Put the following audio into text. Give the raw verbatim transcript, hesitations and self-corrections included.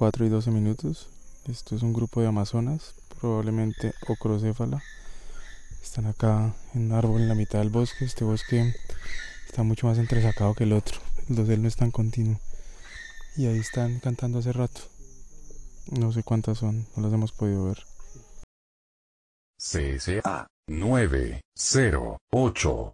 cuatro y doce minutos. Esto es un grupo de amazonas, probablemente ocrocéfala. Están acá en un árbol en la mitad del bosque. Este bosque está mucho más entresacado que el otro. El dosel no es tan continuo. Y ahí están cantando hace rato. No sé cuántas son, no las hemos podido ver. C S A nueve cero ocho